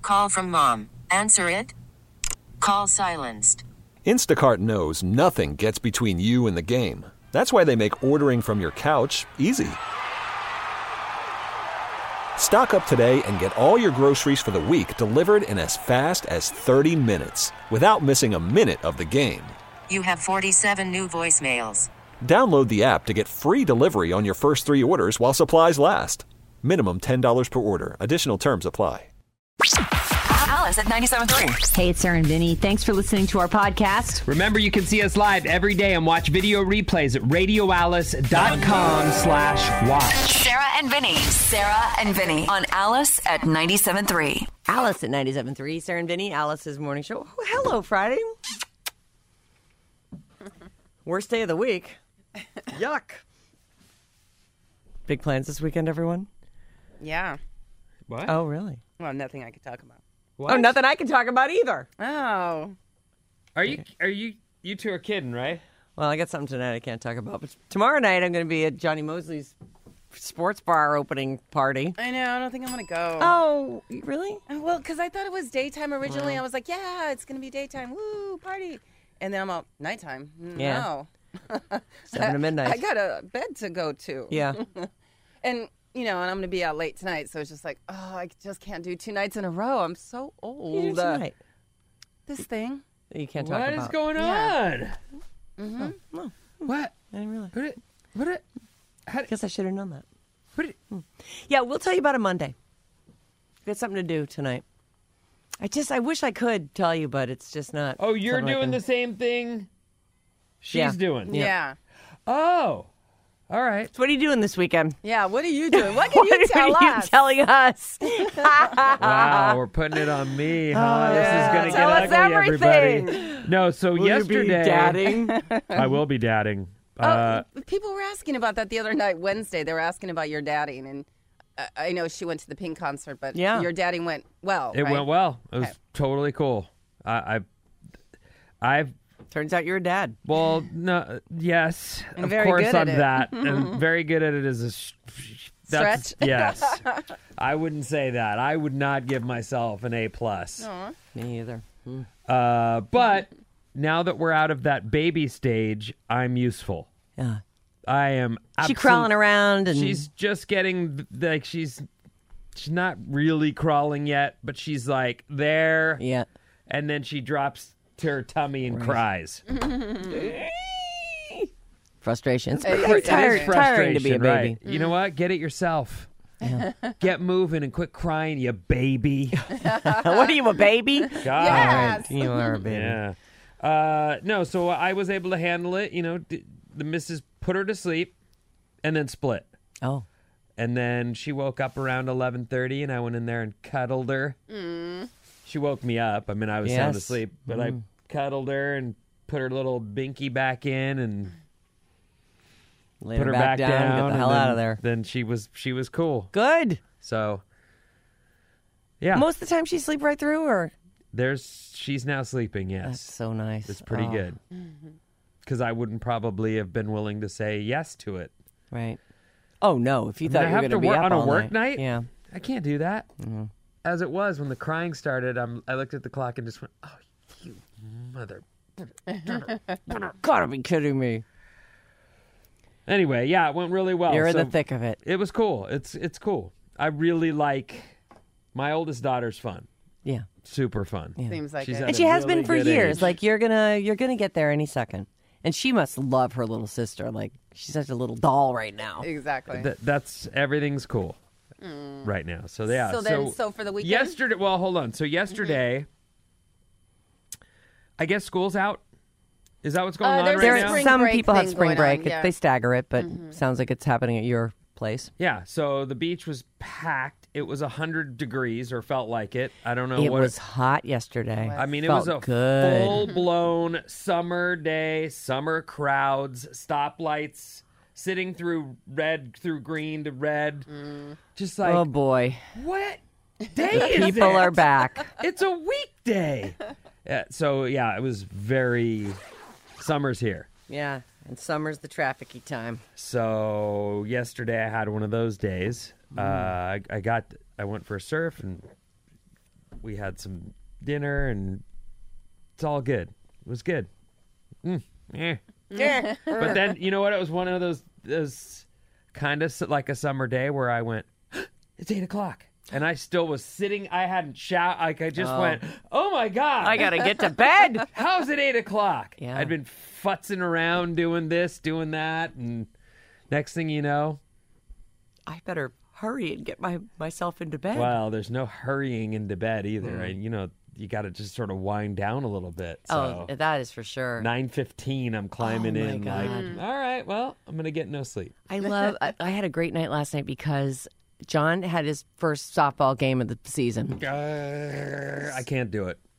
Call from mom. Answer it. Call silenced. Instacart knows nothing gets between you and the game. That's why they make ordering from your couch easy. Stock up today and get all your groceries for the week delivered in as fast as 30 minutes without missing a minute of the game. You have 47 new voicemails. Download the app to get free delivery on your first 3 orders while supplies last. Minimum $10 per order. Additional terms apply. Alice at 97.3. Hey, it's Sarah and Vinny. Thanks for listening to our podcast. Remember, you can see us live every day and watch video replays at radioalice.com/watch. Sarah and Vinny. Sarah and Vinny on Alice at 97.3. Alice at 97.3. Sarah and Vinny, Alice's morning show. Oh, hello, Friday. Worst day of the week. Yuck. Big plans this weekend, everyone? Yeah. What? Oh, really? Well, nothing I could talk about. What? Oh, nothing I can talk about either. Oh. Are you two are kidding, right? Well, I got something tonight I can't talk about. But tomorrow night, I'm going to be at Johnny Mosley's sports bar opening party. I know. I don't think I'm going to go. Oh, really? Well, because I thought it was daytime originally. I was like, yeah, it's going to be daytime. Woo, party. And then I'm out nighttime. Yeah. No. 7 to midnight. I got a bed to go to. Yeah. And, and I'm going to be out late tonight. So it's just like, oh, I just can't do 2 nights in a row. I'm so old. You do tonight. This thing. You can't talk about. What is going Yeah. on? Mm-hmm. Oh, What? I didn't realize. What? I guess I should have known that. What? Yeah, we'll tell you about it Monday. We got something to do tonight. I wish I could tell you, but it's just not. Oh, you're something I doing can- the same thing she's Yeah. doing. Yeah. Oh, all right. So what are you doing this weekend? Yeah. What are you doing? What can you tell What are you us? telling us? Wow, we're putting it on me, huh? This is going to Tell get us ugly, everything. everybody. No, so Will yesterday... you be dadding? I will be dadding. People were asking about that the other night, Wednesday. They were asking about your dadding, and I know she went to the Pink concert, but Yeah. your dadding went well. It right? went well. It was Okay. totally cool. I've Turns out you're a dad. well, no, yes, And of very course good at I'm it. that, and very good at it as a Stretch? Yes, I wouldn't say that. I would not give myself an A+. Me either. But now that we're out of that baby stage, I'm useful. Yeah. I am. She crawling around and She's just getting like she's not really crawling yet, but she's like there. yeah. And then she drops to her tummy and cries. Frustration. It's It pretty is tiring to be a frustration, baby. right? You know what? Get it yourself. Get moving and quit crying, you baby. What are you, a baby? God. Yes. You are a baby. Yeah. No, so I was able to handle it. The missus put her to sleep and then split. Oh. And then she woke up around 11:30, and I went in there and cuddled her. She woke me up. I mean, I was sound Yes. asleep, but I cuddled her and put her little binky back in and Lay put her back down. Get the and hell then- out of there. Then she was cool. Good. So, yeah, Most of the time she sleep right through, or she's now sleeping. Yes, that's so nice. it's pretty Oh, good. Because I wouldn't probably have been willing to say yes to it. Right. Oh no! If you I thought mean, I you were have going to to be work up on a all work night? Yeah. I can't do that. As it was when the crying started, I looked at the clock and just went, "Oh, you mother." Gotta be kidding me. Anyway, yeah, it went really well. You're in So the thick of it. It was cool. It's cool. I really like my oldest daughter's fun. Yeah. Super fun. Yeah. Seems like She's it. at And a she has really been for good years. age. Like you're gonna get there any second. And she must love her little sister. Like she's such a little doll right now. Exactly. That's everything's cool right now. So yeah. So for the weekend? Yesterday, well, hold on. So yesterday, I guess school's out. Is that what's going on there's right There a now? are spring some break people have thing spring going break. on, yeah. They stagger it, but sounds like it's happening at your place. Yeah. So the beach was packed. It was 100 degrees, or felt like it. I don't know It what. was hot yesterday. I mean, it Felt was a good. full-blown summer day, summer crowds, stoplights, sitting through red, through green to red. Just like, Oh boy. what day is People it? are back. It's a weekday. So, yeah, it was very... Summer's here. Yeah. And summer's the trafficy time. So, yesterday I had one of those days. I went for a surf and We had some dinner, and it's all good. It was good. But then, you know what? It was one of those kind of like a summer day where I went, it's 8 o'clock. And I still was sitting. I hadn't shouted. Like, I just went, oh, my God. I got to get to bed. How's it 8 o'clock? Yeah. I'd been futzing around doing this, doing that. And next thing you know. I better hurry and get myself into bed. Well, there's no hurrying into bed either. And, you got to just sort of wind down a little bit. So Oh, that is for sure. 9:15, I'm climbing Oh, my in. God. Like, all right, well, I'm going to get no sleep. I had a great night last night because John had his first softball game of the season. I can't do it.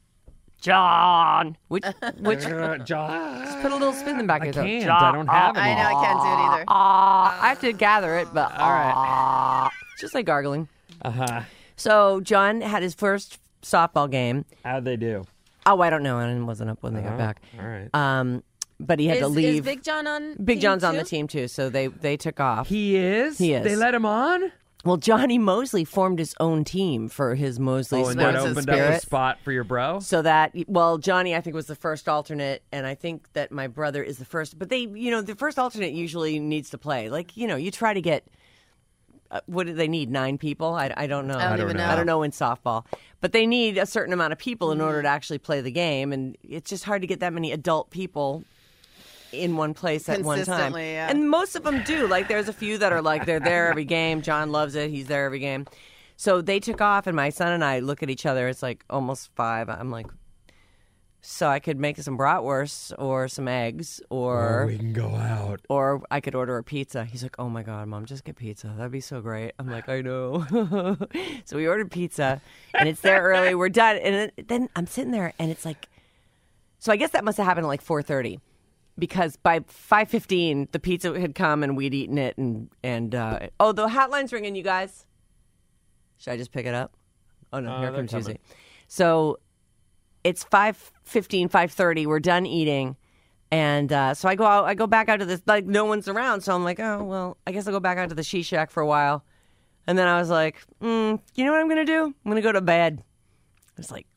John! Which John. just put a little spin in the back I of your throat. can't. I don't have it. I know I can't do it either. I have to gather it, but All right. just like gargling. Uh-huh. So John had his first softball game. How'd they do? Oh, I don't know. I wasn't up when they got back. All right. But he had to leave. Is Big John on? Big team John's on too? the team too, so they took off. He is? He is. They let him on? Well, Johnny Mosley formed his own team for his Mosley Oh, and that Sports and opened up Spirit. a spot for your bro? So Johnny, I think, was the first alternate, and I think that my brother is the first. But the first alternate usually needs to play. Like, you try to get, what do they need, 9 people? I don't know. I don't even know. I don't know in softball. But they need a certain amount of people in order to actually play the game, and it's just hard to get that many adult people in one place at one time. Consistently, yeah. And most of them do. Like, there's a few that are like, they're there every game. John loves it. He's there every game. So they took off, and my son and I look at each other. It's like almost 5. I'm like, so I could make some bratwurst or some eggs, or we can go out. or I could order a pizza. He's like, oh my God, Mom, just get pizza. That'd be so great. I'm like, I know. So we ordered pizza, and it's there early. We're done. And then I'm sitting there, and it's like, so I guess that must have happened at like 4:30. Because by 5:15, the pizza had come and we'd eaten it, and the hotline's ringing, you guys. Should I just pick it up? Oh no, here they're comes coming. Susie. So it's 5:15, 5:30. We're done eating, and so I go out. I go back out to this, like, no one's around. So I'm like, oh well, I guess I'll go back out to the She Shack for a while. And then I was like, you know what I'm gonna do? I'm gonna go to bed. It was like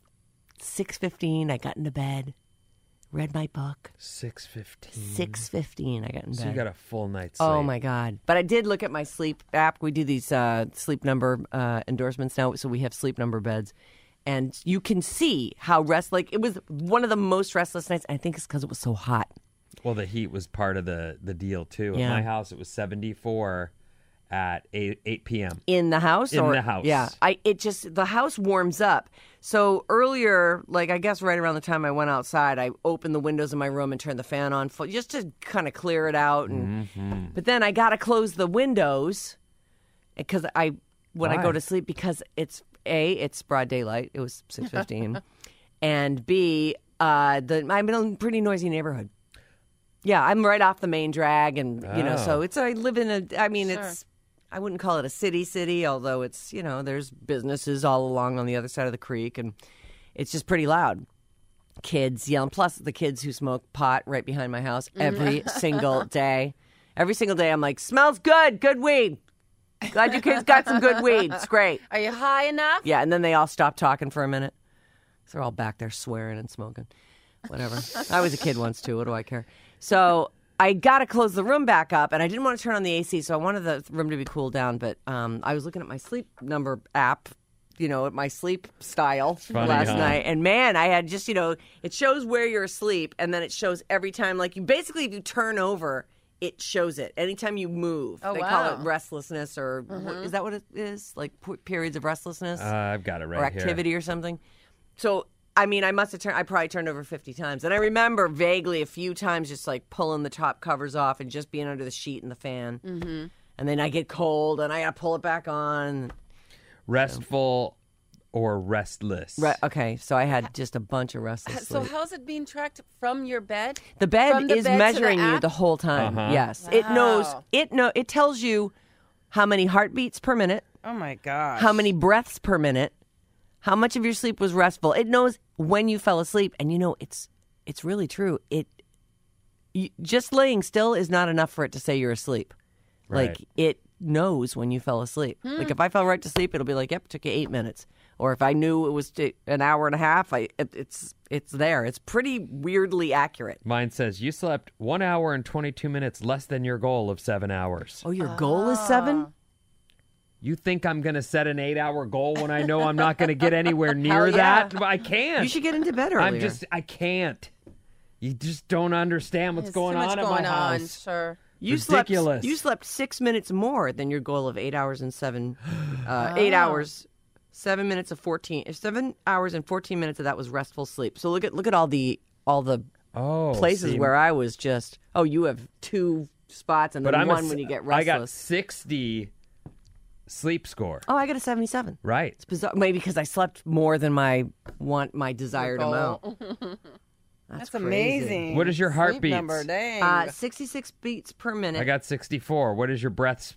6:15. I got into bed. Read my book. 6:15. 6:15, I got in bed. So you got a full night's sleep. Oh my God! But I did look at my sleep app. We do these sleep number endorsements now, so we have sleep number beds, and you can see how it was one of the most restless nights. I think it's because it was so hot. Well, the heat was part of the deal, too. Yeah. At my house, it was 74 at 8 p.m. In the house? In the house. Yeah. The house warms up. So earlier, like, I guess right around the time I went outside, I opened the windows in my room and turned the fan on just to kind of clear it out. But then I got to close the windows because when I go to sleep, because it's broad daylight. It was 6:15. And B, I'm in a pretty noisy neighborhood. Yeah, I'm right off the main drag, and, so I live in it's, I wouldn't call it a city, although it's, there's businesses all along on the other side of the creek, and it's just pretty loud. Kids yelling, plus the kids who smoke pot right behind my house every single day. Every single day I'm like, smells good weed. Glad you kids got some good weed. It's great. Are you high enough? Yeah, and then they all stop talking for a minute. So they're all back there swearing and smoking. Whatever. I was a kid once, too. What do I care? So I got to close the room back up, and I didn't want to turn on the AC, so I wanted the room to be cooled down. But I was looking at my sleep number app, at my sleep style last night. And, man, I had just, it shows where you're asleep, and then it shows every time. Like, if you turn over, it shows it. Anytime you move. Oh, they call it restlessness, or is that what it is? Like periods of restlessness? I've got it right or here. activity or something. So, I probably turned over 50 times. And I remember vaguely a few times just like pulling the top covers off and just being under the sheet and the fan. Mm-hmm. And then I get cold and I got to pull it back on. Restful or restless? Okay, so I had just a bunch of restless So sleep. how's it being tracked from your bed? The bed From the is bed to the measuring you app? the whole time. Uh-huh. Yes. Wow. It tells you how many heartbeats per minute, Oh my gosh. how many breaths per minute, how much of your sleep was restful. It knows when you fell asleep, and it's really true. Just laying still is not enough for it to say you're asleep. Right. Like, it knows when you fell asleep. Like, if I fell right to sleep, it'll be like, yep, it took you 8 minutes. Or if I knew it was an hour and a half, it's there. It's pretty weirdly accurate. Mine says you slept 1 hour and 22 minutes less than your goal of 7 hours. Oh, your goal is 7? You think I'm going to set an 8-hour goal when I know I'm not going to get anywhere near yeah. that? I can't. You should get into bed earlier. I can't. You just don't understand what's going on at my house. Sure. Ridiculous. You slept 6 minutes more than your goal of 8 hours and 8 hours. 7 minutes of 14. 7 hours and 14 minutes of that was restful sleep. So look at all the places where I was just. Oh, you have 2 spots and then one when you get restless. I got 60 sleep score. Oh, I got a 77. Right. It's bizarre. Maybe because I slept more than my desired amount. That's crazy. amazing. What is your heartbeat? Number, dang. 66 beats per minute. I got 64. What is your breaths?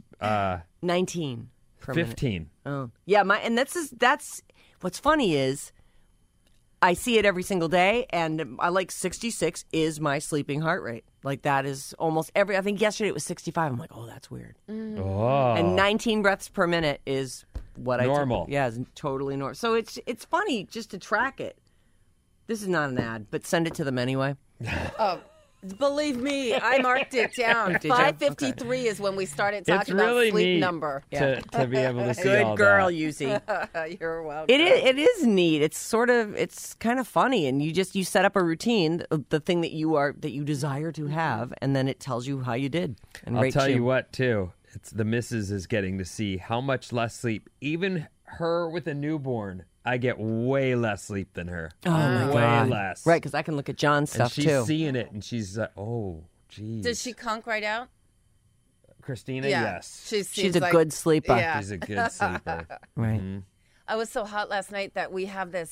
19 per 15. minute. Oh, yeah. And that's what's funny is I see it every single day, and I like 66 is my sleeping heart rate. Like that is almost I think yesterday it was 65. I'm like, oh, that's weird. Oh. And 19 breaths per minute is what normal. Yeah, it's totally normal. So it's funny just to track it. This is not an ad, but send it to them anyway. Believe me, I marked it down. 5:53 is when we started It's talking really about sleep neat number. to be able to see Good all girl, that. Yuzi. You're welcome. It is neat. It's kind of funny, and you set up a routine, the thing that you desire to have, and then it tells you how you did. And I'll tell you what, too. It's the missus is getting to see how much less sleep. Even her with a newborn, I get way less sleep than her. Oh my way God. less. Right, because I can look at John's And stuff she's too. seeing it, and she's like, oh, geez. Does she conk right out? Christina, Yeah. yes. She's a good sleeper. Yeah. She's a good sleeper. Right. I was so hot last night that we have this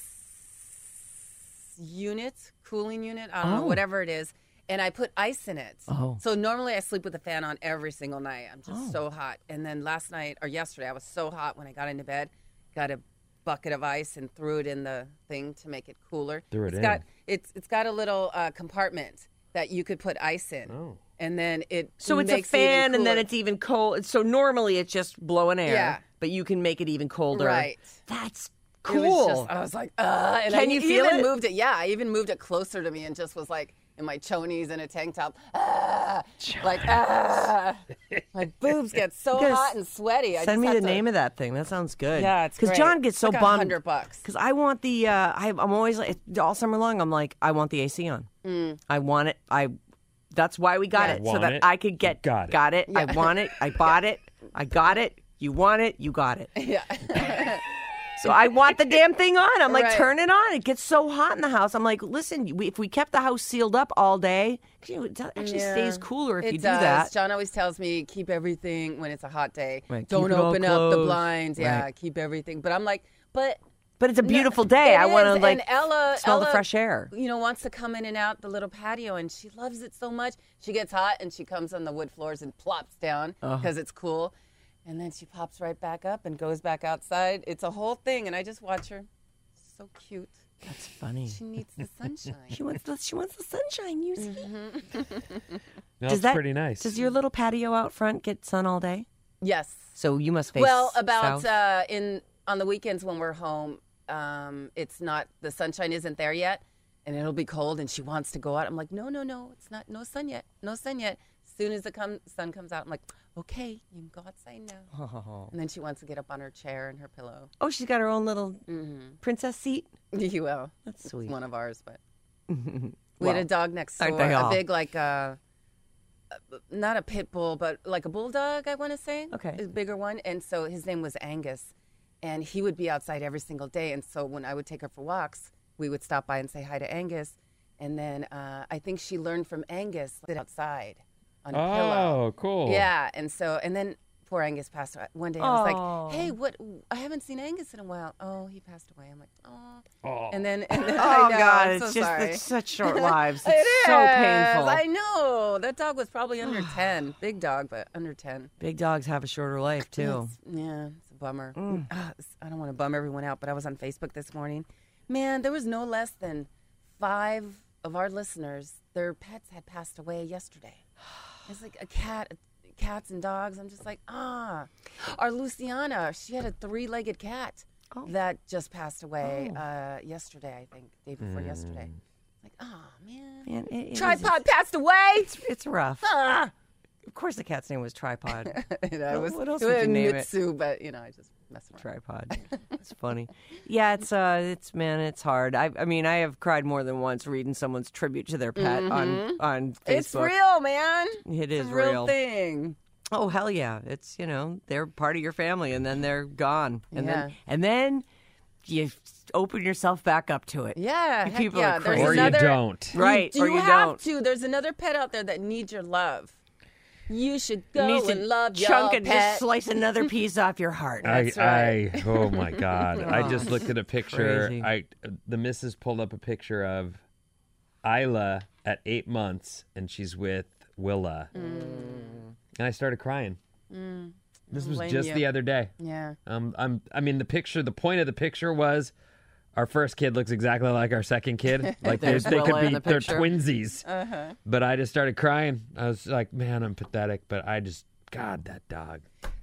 cooling unit, I don't know, whatever it is, and I put ice in it. Oh. So normally I sleep with the fan on every single night. I'm just so hot. And then yesterday, I was so hot when I got into bed, got a bucket of ice and threw it in the thing to make it cooler. It's got a little compartment that you could put ice in. Oh. And then So it's makes a fan, it even and then cooler. it's even cold. So normally it's just blowing air, Yeah. but you can make it even colder. Right. That's It was cool. just, I was like, and Can I you feel even it? moved it. Yeah, I even moved it closer to me and just was like in my chonies and a tank top. My boobs get so You guys hot and sweaty. Send me the name of that thing. That sounds good. Yeah, it's because great. John gets so It's like bummed. $100. Because I want the. I'm always like all summer long. I'm like, I want the AC on. I want it. That's why we got Yeah. it, so Want that it? I could get. Got it. Got it. I want it. I bought it. I got it. You want it. You got it. Yeah. So I want the damn thing on. I'm like, Right. turn it on. It gets so hot in the house. I'm like, listen, if we kept the house sealed up all day, it actually stays cooler if It you do does. that. John always tells me keep everything when it's a hot day. Right, Don't keep it all open up the closed. blinds. Yeah, Right. keep everything. But I'm like, but But it's a beautiful day. It I want to is, like and Ella, smell the fresh air. You know, wants to come in and out the little patio, and she loves it so much. She gets hot, and she comes on the wood floors and plops down because it's cool. And then she pops right back up and goes back outside. It's a whole thing, and I just watch her. So cute. That's funny. She needs the sunshine. She wants the sunshine. You see? No, Does it's that- pretty nice. Does your little patio out front get sun all day? Yes. So you must face Well, about south. on the weekends when we're home, it's not, the sunshine isn't there yet, and it'll be cold, and she wants to go out. I'm like, no, it's not, no sun yet. As soon as the sun comes out, I'm like, okay, you can go outside now. And then she wants to get up on her chair and her pillow. Oh, she's got her own little princess seat. You will. That's sweet. It's one of ours, but we had a dog next aren't door, they a all? big not a pit bull, but like a bulldog, I want to say. Okay. A bigger one. And so his name was Angus. And he would be outside every single day. And so when I would take her for walks, we would stop by and say hi to Angus. And then I think she learned from Angus to sit outside on a pillow. Oh, cool. Yeah. And then poor Angus passed away. One day I was like, hey, I haven't seen Angus in a while. Oh, he passed away. I'm like, oh. And then Oh I know, God, I'm it's so just sorry. it's such short lives. It's It so is. painful. I know. That dog was probably under 10. Big dog, but under 10. Big dogs have a shorter life too. It's a bummer. I don't want to bum everyone out, but I was on Facebook this morning. Man, there was no less than 5 of our listeners, their pets had passed away yesterday. It's like cats and dogs. I'm just like, Our Luciana, she had a 3-legged cat. that just passed away yesterday, I think, day before yesterday. Like, oh, man. Tripod passed away. It's rough. Of course, the cat's name was Tripod. What else it would was you name Mitsu, but, I just messed around. Tripod. It's funny. Yeah, it's hard. I mean, I have cried more than once reading someone's tribute to their pet on Facebook. It's real, man. It is it's a real thing. Oh, hell yeah. It's, they're part of your family and then they're gone. And then you open yourself back up to it. Yeah. People are crazy. Or you don't. Right. You or you have don't. to. There's another pet out there that needs your love. You should go Needs to and love your chunk and pet. just slice another piece off your heart. That's right. Oh my God. I just looked at a picture. Crazy. The missus pulled up a picture of Isla at 8 months, and she's with Willa. And I started crying. This was just the other day. Yeah. The point of the picture was our first kid looks exactly like our second kid. Like they There's Willa could in be, the they're picture. twinsies. But I just started crying. I was like, man, I'm pathetic. But God, that dog.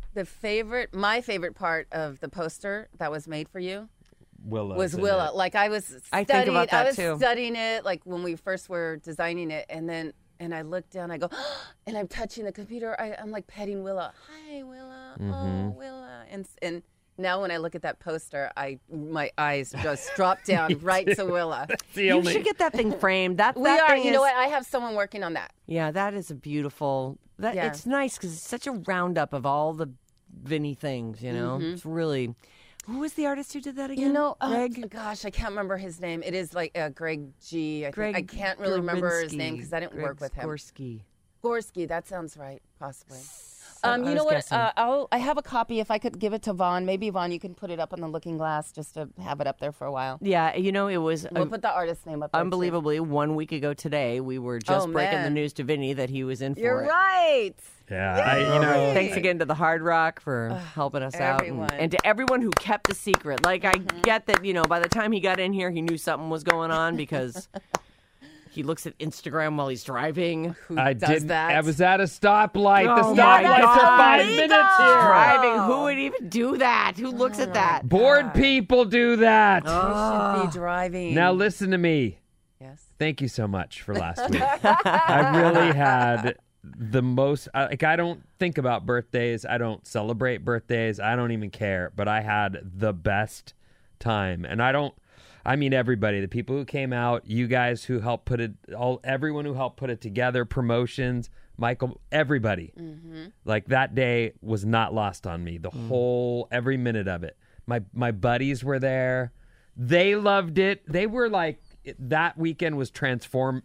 My favorite part of the poster that was made for you Willa. was Willa. Like I was studying, I think about that too. studying it like when we first were designing it, and I look down, I go, and I'm touching the computer. I'm like petting Willa. Hi, Willa. Oh, Willa. And now when I look at that poster, my eyes just drop down right to Willa. You should get that thing framed. You know what? I have someone working on that. Yeah, that is a beautiful. It's nice because it's such a roundup of all the Vinny things. It's really. Who was the artist who did that again? Greg. Gosh, I can't remember his name. It is like Greg G. I can't really remember his name because I didn't work with him. Gorski. That sounds right, possibly. You know what? I have a copy. If I could give it to Vaughn, maybe Vaughn, you can put it up on the Looking Glass just to have it up there for a while. Yeah, it was. We'll put the artist's name up there. Unbelievably, 1 week ago today, we were just breaking the news to Vinny that he was in for it. You're right. Yeah, Thanks again to the Hard Rock for helping us out, and to everyone who kept the secret. Like I get that, by the time he got in here, he knew something was going on because. He looks at Instagram while he's driving. I does that? I was at a stoplight. Oh, The my stoplights are 5 God. minutes here. Driving. Who would even do that? Who looks at that? Bored people do that. You should be driving. Now listen to me. Yes. Thank you so much for last week. I really had the most. I don't think about birthdays. I don't celebrate birthdays. I don't even care. But I had the best time, and I mean everybody, the people who came out, you guys who helped put it, everyone who helped put it together, promotions, Michael, everybody. Like that day was not lost on me. Every minute of it. My buddies were there. They loved it. They were like, that weekend was transformative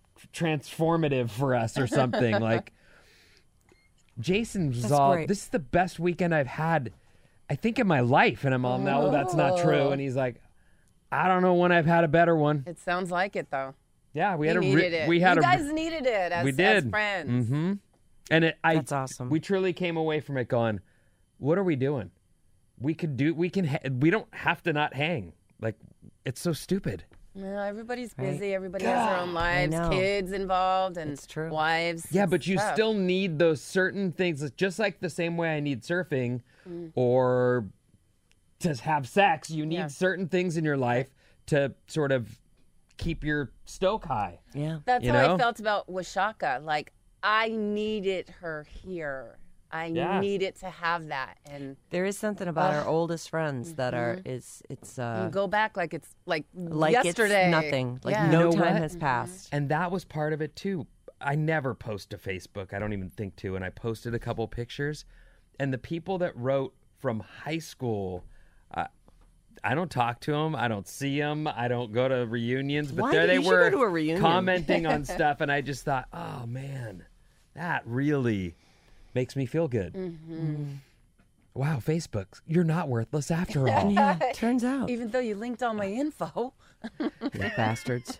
for us or something. Like Jason was great. This is the best weekend I've had, I think, in my life. And I'm all, no, that's not true. And he's like, I don't know when I've had a better one. It sounds like it, though. Yeah, we You guys needed it as friends. Mm-hmm. And that's awesome. We truly came away from it going, what are we doing? We don't have to not hang. Like, it's so stupid. No, everybody's busy. Everybody has their own lives, kids involved, and wives. Yeah, but you still need those certain things. Just like the same way I need surfing or to have sex, you need certain things in your life to sort of keep your stoke high. Yeah. That's how I felt about Washaka. Like, I needed her here. I needed to have that. And there is something about our oldest friends that you go back like it's like it's yesterday. nothing. Like Yeah. no You know time what? has passed. And that was part of it too. I never post to Facebook. I don't even think to. And I posted a couple pictures. And the people that wrote from high school, I don't talk to them. I don't see them. I don't go to reunions. But there they were go to a reunion. commenting on stuff. And I just thought, oh, man, that really makes me feel good. Wow, Facebook, you're not worthless after all. Yeah, turns out. Even though you linked all my info. You bastards.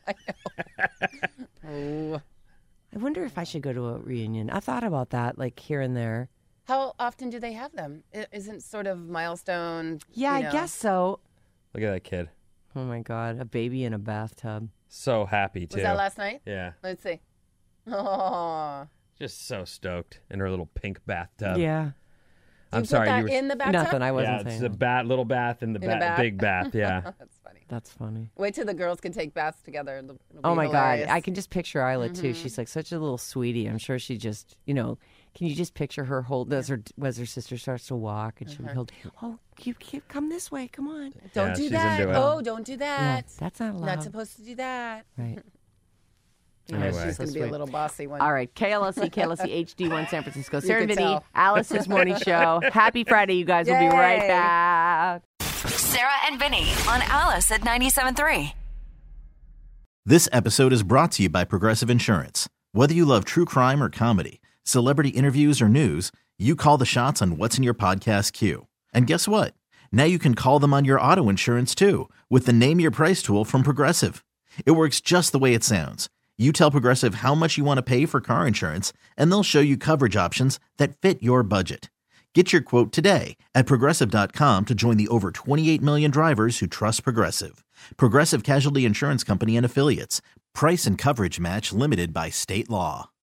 I wonder if I should go to a reunion. I thought about that, like here and there. How often do they have them? Isn't sort of milestone? Yeah, I guess so. Look at that kid. Oh my God, a baby in a bathtub. So happy, too. Was that last night? Yeah. Let's see. Oh. Just so stoked in her little pink bathtub. Yeah. I'm you sorry. put You that were in the bathtub? Nothing. I wasn't yeah, it's saying. a little bath in the bath? big bath. Yeah. That's funny. That's funny. Wait till the girls can take baths together. It'll be Oh my hilarious. God. I can just picture Isla too. She's like such a little sweetie. I'm sure she just, can you just picture her hold as her sister starts to walk and she would hold, oh, you come this way. Come on. Don't Yeah, do she's that. into it. Oh, don't do Yeah, that. that's not allowed. Not supposed to do that. Right. Anyway. She's So going to be a sweet. little bossy one. All right. KLSC HD1 San Francisco. Sarah and could Vinny, tell. Alice's morning show. Happy Friday, you guys. We'll be right Yay. back. Sarah and Vinny on Alice at 97.3. This episode is brought to you by Progressive Insurance. Whether you love true crime or comedy, celebrity interviews or news, you call the shots on what's in your podcast queue. And guess what? Now you can call them on your auto insurance too with the Name Your Price tool from Progressive. It works just the way it sounds. You tell Progressive how much you want to pay for car insurance, and they'll show you coverage options that fit your budget. Get your quote today at Progressive.com to join the over 28 million drivers who trust Progressive. Progressive Casualty Insurance Company and Affiliates. Price and coverage match limited by state law.